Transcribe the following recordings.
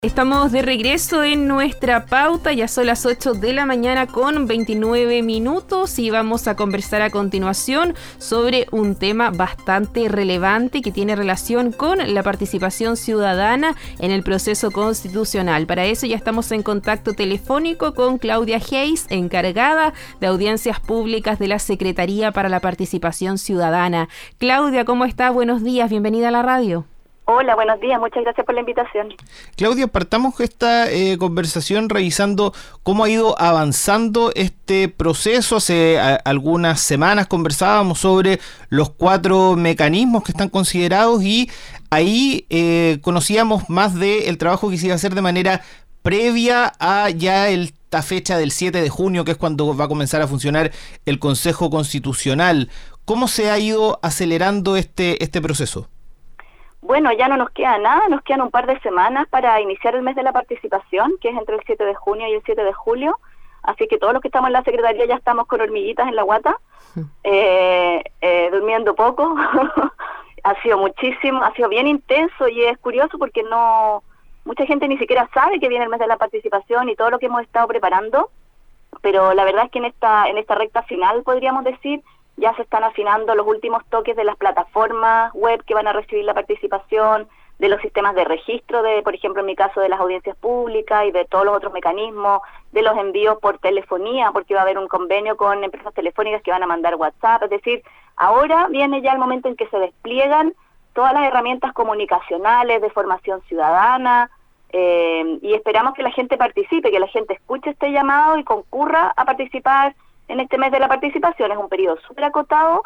Estamos de regreso en nuestra pauta, ya son las 8 de la mañana con 29 minutos y vamos a conversar a continuación sobre un tema bastante relevante que tiene relación con la participación ciudadana en el proceso constitucional. Para eso ya estamos en contacto telefónico con Claudia Hayes, encargada de audiencias públicas de la Secretaría para la Participación Ciudadana. Claudia, ¿cómo está? Buenos días, bienvenida a la radio. Hola, buenos días, muchas gracias por la invitación. Claudia, partamos esta conversación revisando cómo ha ido avanzando este proceso. Hace algunas semanas conversábamos sobre los 4 mecanismos que están considerados y ahí conocíamos más del trabajo que se iba a hacer de manera previa a ya esta fecha del 7 de junio, que es cuando va a comenzar a funcionar el Consejo Constitucional. ¿Cómo se ha ido acelerando este proceso? Bueno, ya no nos queda nada, nos quedan un par de semanas para iniciar el mes de la participación, que es entre el 7 de junio y el 7 de julio, así que todos los que estamos en la Secretaría ya estamos con hormiguitas en la guata, durmiendo poco. Ha sido muchísimo, ha sido bien intenso y es curioso porque mucha gente ni siquiera sabe que viene el mes de la participación y todo lo que hemos estado preparando, pero la verdad es que en esta recta final, podríamos decir, ya se están afinando los últimos toques de las plataformas web que van a recibir la participación, de los sistemas de registro, por ejemplo, en mi caso, de las audiencias públicas y de todos los otros mecanismos, de los envíos por telefonía, porque va a haber un convenio con empresas telefónicas que van a mandar WhatsApp. Es decir, ahora viene ya el momento en que se despliegan todas las herramientas comunicacionales de formación ciudadana, y esperamos que la gente participe, que la gente escuche este llamado y concurra a participar en este mes de la participación. Es un periodo súper acotado,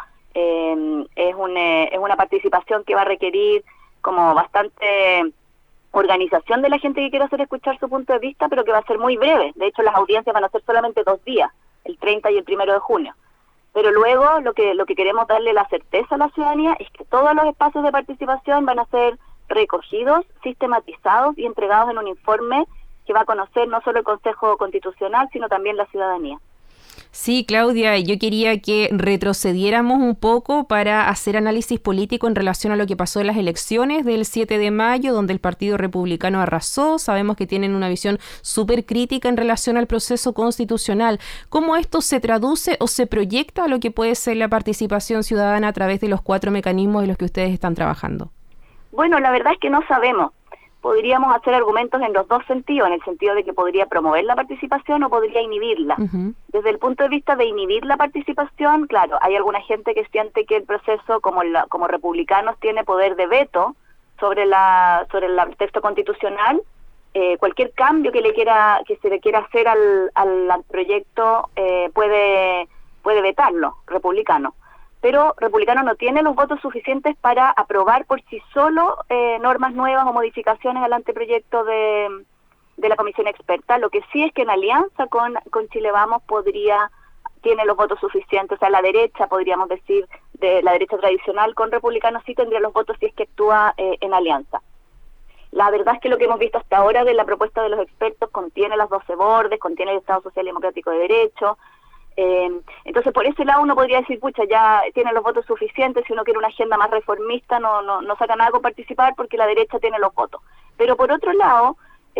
es una participación que va a requerir como bastante organización de la gente que quiera hacer escuchar su punto de vista, pero que va a ser muy breve. De hecho, las audiencias van a ser solamente 2 días, el 30 y el 1 de junio. Pero luego lo que queremos darle la certeza a la ciudadanía es que todos los espacios de participación van a ser recogidos, sistematizados y entregados en un informe que va a conocer no solo el Consejo Constitucional, sino también la ciudadanía. Sí, Claudia, yo quería que retrocediéramos un poco para hacer análisis político en relación a lo que pasó en las elecciones del 7 de mayo, donde el Partido Republicano arrasó. Sabemos que tienen una visión súper crítica en relación al proceso constitucional. ¿Cómo esto se traduce o se proyecta a lo que puede ser la participación ciudadana a través de los 4 mecanismos en los que ustedes están trabajando? Bueno, la verdad es que no sabemos. Podríamos hacer argumentos en los dos sentidos, en el sentido de que podría promover la participación o podría inhibirla. Desde el punto de vista de inhibir la participación, claro, hay alguna gente que siente que el proceso, como republicanos, tiene poder de veto sobre el texto constitucional. Cualquier cambio que se le quiera hacer al proyecto puede vetarlo, republicano. Pero Republicano no tiene los votos suficientes para aprobar por sí solo normas nuevas o modificaciones al anteproyecto de la comisión experta. Lo que sí es que en alianza con Chile Vamos tiene los votos suficientes. O sea, la derecha, podríamos decir, de la derecha tradicional con Republicano sí tendría los votos si es que actúa en alianza. La verdad es que lo que hemos visto hasta ahora de la propuesta de los expertos contiene las 12 bordes, contiene el Estado Social y Democrático de Derecho. Entonces por ese lado uno podría decir, pucha, ya tiene los votos suficientes, si uno quiere una agenda más reformista no saca nada con participar porque la derecha tiene los votos. Pero por otro lado,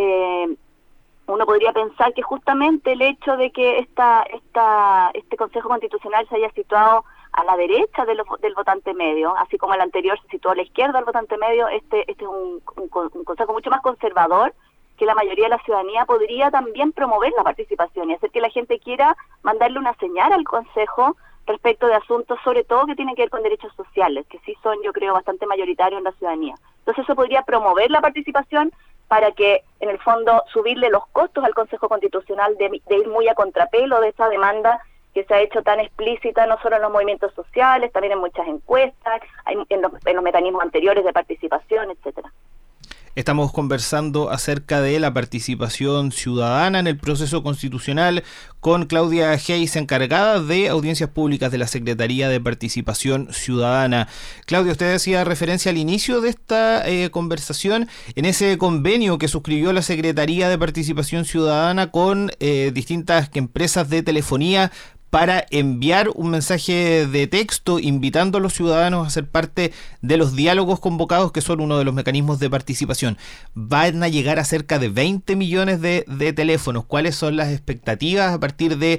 uno podría pensar que justamente el hecho de que este Consejo Constitucional se haya situado a la derecha del votante medio, así como el anterior se situó a la izquierda del votante medio, este es un consejo mucho más conservador, que la mayoría de la ciudadanía podría también promover la participación y hacer que la gente quiera mandarle una señal al Consejo respecto de asuntos, sobre todo que tienen que ver con derechos sociales, que sí son, yo creo, bastante mayoritarios en la ciudadanía. Entonces eso podría promover la participación para que, en el fondo, subirle los costos al Consejo Constitucional de ir muy a contrapelo de esa demanda que se ha hecho tan explícita, no solo en los movimientos sociales, también en muchas encuestas, en los mecanismos anteriores de participación, etcétera. Estamos conversando acerca de la participación ciudadana en el proceso constitucional con Claudia Hayes, encargada de audiencias públicas de la Secretaría de Participación Ciudadana. Claudia, usted hacía referencia al inicio de esta conversación en ese convenio que suscribió la Secretaría de Participación Ciudadana con distintas empresas de telefonía para enviar un mensaje de texto invitando a los ciudadanos a ser parte de los diálogos convocados, que son uno de los mecanismos de participación. Van a llegar a cerca de 20 millones de teléfonos. ¿Cuáles son las expectativas a partir de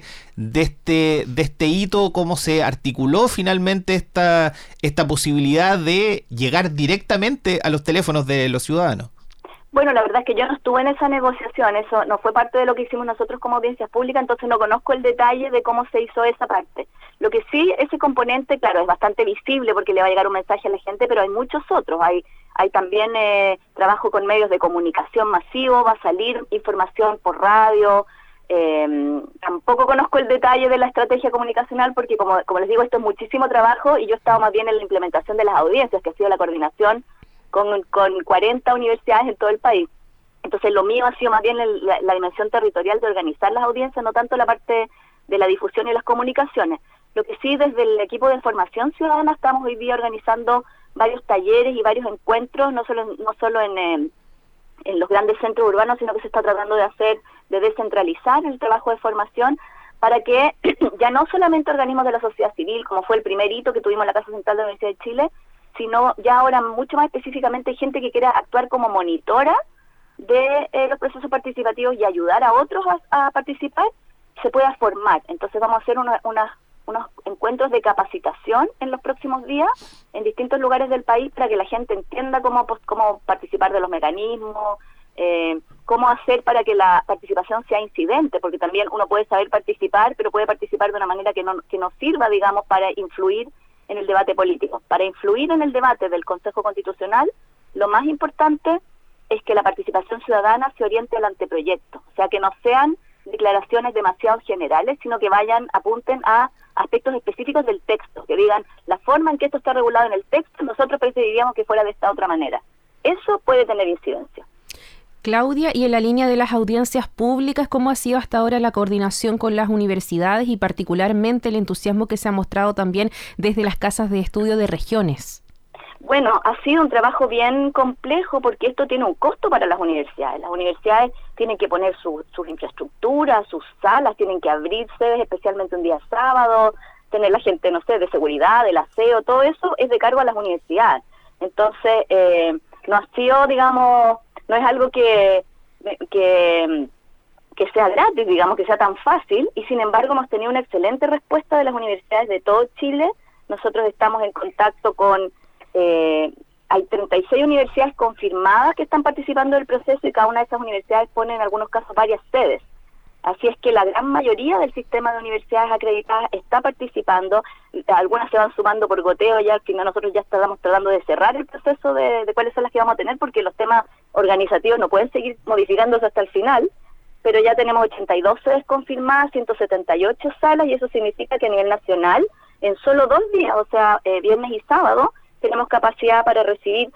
este hito? ¿Cómo se articuló finalmente esta posibilidad de llegar directamente a los teléfonos de los ciudadanos? Bueno, la verdad es que yo no estuve en esa negociación, eso no fue parte de lo que hicimos nosotros como audiencias públicas, entonces no conozco el detalle de cómo se hizo esa parte. Lo que sí, ese componente, claro, es bastante visible porque le va a llegar un mensaje a la gente, pero hay muchos otros. Hay también trabajo con medios de comunicación masivo, va a salir información por radio. Tampoco conozco el detalle de la estrategia comunicacional porque, como les digo, esto es muchísimo trabajo y yo he estado más bien en la implementación de las audiencias, que ha sido la coordinación con 40 universidades en todo el país. Entonces lo mío ha sido más bien la dimensión territorial de organizar las audiencias, no tanto la parte de la difusión y las comunicaciones. Lo que sí, desde el equipo de formación ciudadana estamos hoy día organizando varios talleres y varios encuentros, no solo en los grandes centros urbanos, sino que se está tratando de descentralizar el trabajo de formación para que ya no solamente organismos de la sociedad civil, como fue el primer hito que tuvimos en la Casa Central de la Universidad de Chile, sino ya ahora mucho más específicamente gente que quiera actuar como monitora de los procesos participativos y ayudar a otros a participar, se pueda formar. Entonces vamos a hacer unos encuentros de capacitación en los próximos días en distintos lugares del país para que la gente entienda cómo participar de los mecanismos, cómo hacer para que la participación sea incidente, porque también uno puede saber participar, pero puede participar de una manera que no sirva, digamos, para influir en el debate político. Para influir en el debate del Consejo Constitucional, lo más importante es que la participación ciudadana se oriente al anteproyecto, o sea, que no sean declaraciones demasiado generales, sino que apunten a aspectos específicos del texto, que digan la forma en que esto está regulado en el texto, nosotros preferiríamos que fuera de esta otra manera. Eso puede tener incidencia. Claudia, y en la línea de las audiencias públicas, ¿cómo ha sido hasta ahora la coordinación con las universidades y particularmente el entusiasmo que se ha mostrado también desde las casas de estudio de regiones? Bueno, ha sido un trabajo bien complejo porque esto tiene un costo para las universidades. Las universidades tienen que poner sus infraestructuras, sus salas, tienen que abrir sedes, especialmente un día sábado, tener la gente, no sé, de seguridad, del aseo, todo eso es de cargo a las universidades. Entonces, no ha sido, digamos, no es algo que sea gratis, digamos, que sea tan fácil, y sin embargo hemos tenido una excelente respuesta de las universidades de todo Chile. Nosotros estamos en contacto con, hay 36 universidades confirmadas que están participando del proceso y cada una de esas universidades pone en algunos casos varias sedes. Así es que la gran mayoría del sistema de universidades acreditadas está participando, algunas se van sumando por goteo, ya al final nosotros ya estamos tratando de cerrar el proceso de cuáles son las que vamos a tener, porque los temas organizativos no pueden seguir modificándose hasta el final, pero ya tenemos 82 sedes confirmadas, 178 salas, y eso significa que a nivel nacional, en solo 2 días, o sea, viernes y sábado, tenemos capacidad para recibir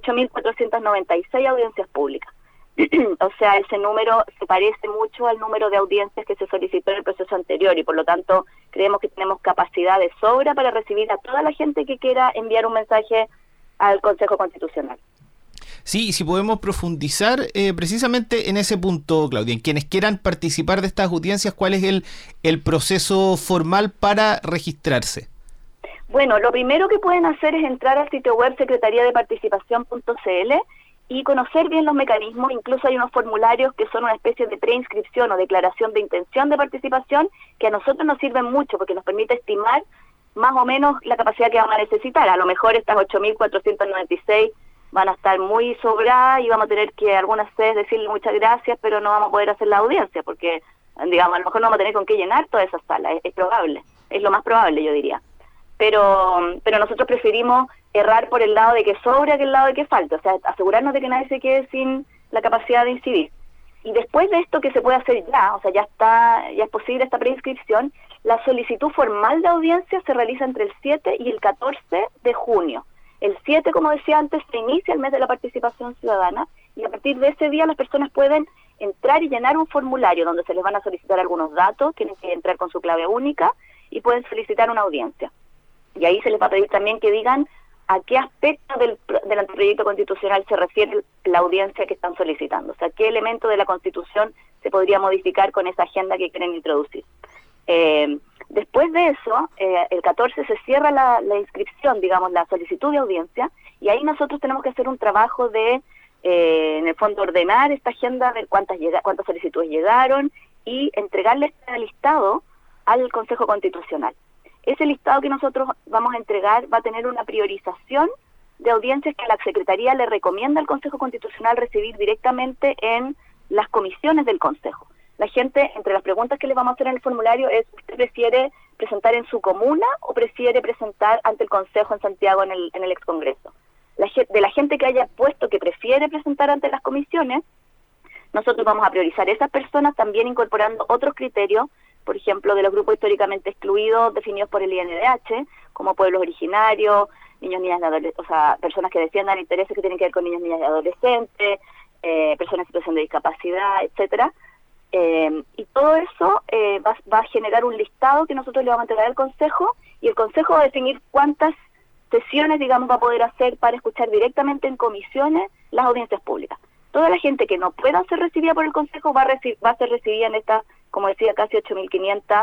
8.496 audiencias públicas. O sea, ese número se parece mucho al número de audiencias que se solicitó en el proceso anterior y por lo tanto creemos que tenemos capacidad de sobra para recibir a toda la gente que quiera enviar un mensaje al Consejo Constitucional. Sí, y si podemos profundizar precisamente en ese punto, Claudia, en quienes quieran participar de estas audiencias, ¿cuál es el proceso formal para registrarse? Bueno, lo primero que pueden hacer es entrar al sitio web secretariadeparticipación.cl y conocer bien los mecanismos. Incluso hay unos formularios que son una especie de preinscripción o declaración de intención de participación que a nosotros nos sirven mucho porque nos permite estimar más o menos la capacidad que vamos a necesitar. A lo mejor estas 8.496 van a estar muy sobradas y vamos a tener que algunas veces decirle muchas gracias, pero no vamos a poder hacer la audiencia porque, digamos, a lo mejor no vamos a tener con qué llenar toda esa sala. Es probable, es lo más probable, yo diría. Pero nosotros preferimos errar por el lado de que sobra que el lado de que falta, o sea, asegurarnos de que nadie se quede sin la capacidad de incidir. Y después de esto que se puede hacer ya, o sea, ya es posible esta preinscripción, la solicitud formal de audiencia se realiza entre el 7 y el 14 de junio. El 7, como decía antes, se inicia el mes de la participación ciudadana y a partir de ese día las personas pueden entrar y llenar un formulario donde se les van a solicitar algunos datos, tienen que entrar con su clave única y pueden solicitar una audiencia. Y ahí se les va a pedir también que digan a qué aspecto del anteproyecto constitucional se refiere la audiencia que están solicitando. O sea, qué elemento de la Constitución se podría modificar con esa agenda que quieren introducir. Después de eso, el 14 se cierra la inscripción, digamos, la solicitud de audiencia, y ahí nosotros tenemos que hacer un trabajo de, en el fondo, ordenar esta agenda, ver cuántas solicitudes llegaron y entregarle este listado al Consejo Constitucional. Ese listado que nosotros vamos a entregar va a tener una priorización de audiencias que la Secretaría le recomienda al Consejo Constitucional recibir directamente en las comisiones del Consejo. La gente, entre las preguntas que les vamos a hacer en el formulario es, ¿usted prefiere presentar en su comuna o prefiere presentar ante el Consejo en Santiago en el excongreso? De la gente que haya puesto que prefiere presentar ante las comisiones, nosotros vamos a priorizar esas personas, también incorporando otros criterios, por ejemplo, de los grupos históricamente excluidos definidos por el INDH, como pueblos originarios, niños, niñas y adolescentes, o sea, personas que defiendan intereses que tienen que ver con niños, niñas y adolescentes, personas en situación de discapacidad, etcétera. Y todo eso va a generar un listado que nosotros le vamos a entregar al Consejo, y el Consejo va a definir cuántas sesiones, digamos, va a poder hacer para escuchar directamente en comisiones las audiencias públicas. Toda la gente que no pueda ser recibida por el Consejo va a ser recibida en estas, como decía, casi 8.500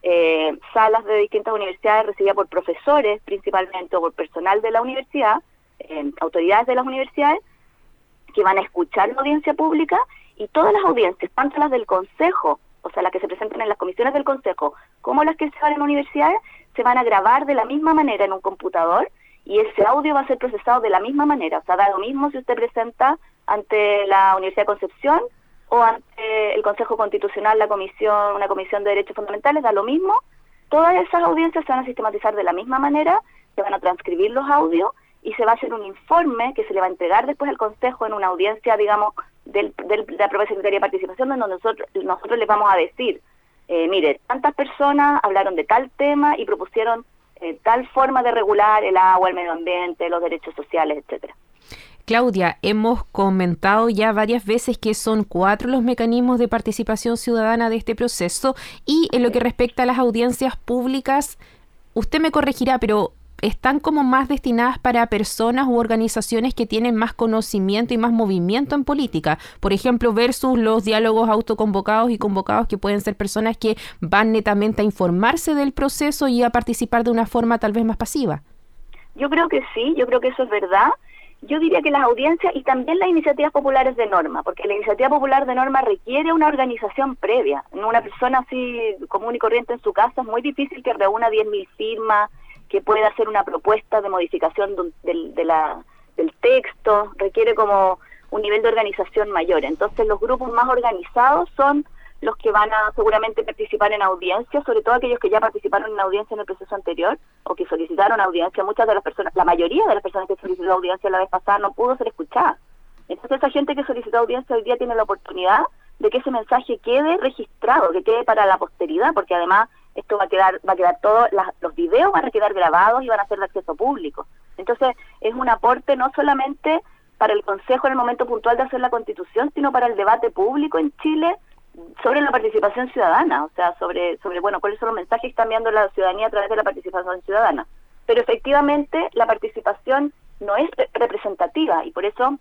salas de distintas universidades, recibida por profesores principalmente o por personal de la universidad, autoridades de las universidades, que van a escuchar la audiencia pública, y todas las audiencias, tanto las del Consejo, o sea, las que se presentan en las comisiones del Consejo, como las que se van en universidades, se van a grabar de la misma manera en un computador, y ese audio va a ser procesado de la misma manera. O sea, da lo mismo si usted presenta ante la Universidad de Concepción o ante el Consejo Constitucional, una comisión de derechos fundamentales, da lo mismo. Todas esas audiencias se van a sistematizar de la misma manera, se van a transcribir los audios y se va a hacer un informe que se le va a entregar después al Consejo en una audiencia, digamos, de la propia Secretaría de Participación, donde nosotros les vamos a decir, mire, tantas personas hablaron de tal tema y propusieron tal forma de regular el agua, el medio ambiente, los derechos sociales, etcétera. Claudia, hemos comentado ya varias veces que son 4 los mecanismos de participación ciudadana de este proceso, y en lo que respecta a las audiencias públicas, usted me corregirá, pero están como más destinadas para personas u organizaciones que tienen más conocimiento y más movimiento en política, por ejemplo, versus los diálogos autoconvocados y convocados, que pueden ser personas que van netamente a informarse del proceso y a participar de una forma tal vez más pasiva. Yo creo que sí, yo creo que eso es verdad. Yo diría que las audiencias y también las iniciativas populares de norma, porque la iniciativa popular de norma requiere una organización previa. Una persona así común y corriente en su casa es muy difícil que reúna 10.000 firmas, que pueda hacer una propuesta de modificación del texto, requiere como un nivel de organización mayor. Entonces los grupos más organizados son los que van a seguramente participar en audiencia, sobre todo aquellos que ya participaron en audiencia en el proceso anterior o que solicitaron audiencia. Muchas de las personas, la mayoría de las personas que solicitó audiencia la vez pasada no pudo ser escuchada. Entonces esa gente que solicitó audiencia hoy día tiene la oportunidad de que ese mensaje quede registrado, que quede para la posteridad, porque además esto va a quedar todo, los videos van a quedar grabados y van a ser de acceso público. Entonces es un aporte no solamente para el Consejo en el momento puntual de hacer la Constitución, sino para el debate público en Chile sobre la participación ciudadana, o sea, sobre bueno, cuáles son los mensajes que están enviando la ciudadanía a través de la participación ciudadana. Pero efectivamente la participación no es representativa, y por eso,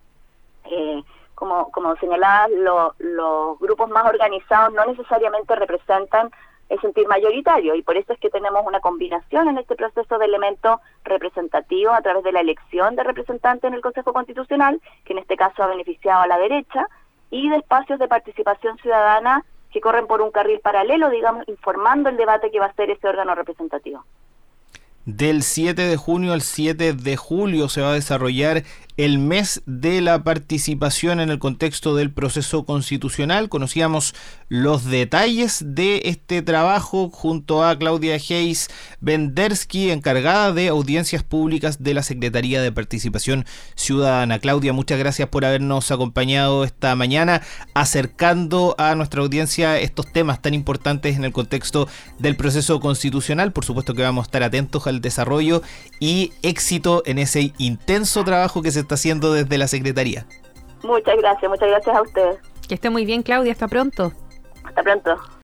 como señalaba, los grupos más organizados no necesariamente representan el sentir mayoritario, y por eso es que tenemos una combinación en este proceso de elementos representativos a través de la elección de representantes en el Consejo Constitucional, que en este caso ha beneficiado a la derecha, y de espacios de participación ciudadana que corren por un carril paralelo, digamos, informando el debate que va a ser ese órgano representativo. Del 7 de junio al 7 de julio se va a desarrollar el mes de la participación en el contexto del proceso constitucional. Conocíamos los detalles de este trabajo junto a Claudia Hayes Vendersky, encargada de audiencias públicas de la Secretaría de Participación Ciudadana. Claudia, muchas gracias por habernos acompañado esta mañana, acercando a nuestra audiencia estos temas tan importantes en el contexto del proceso constitucional. Por supuesto que vamos a estar atentos al desarrollo y éxito en ese intenso trabajo que se está haciendo desde la Secretaría. Muchas gracias a ustedes. Que esté muy bien, Claudia, hasta pronto. Hasta pronto.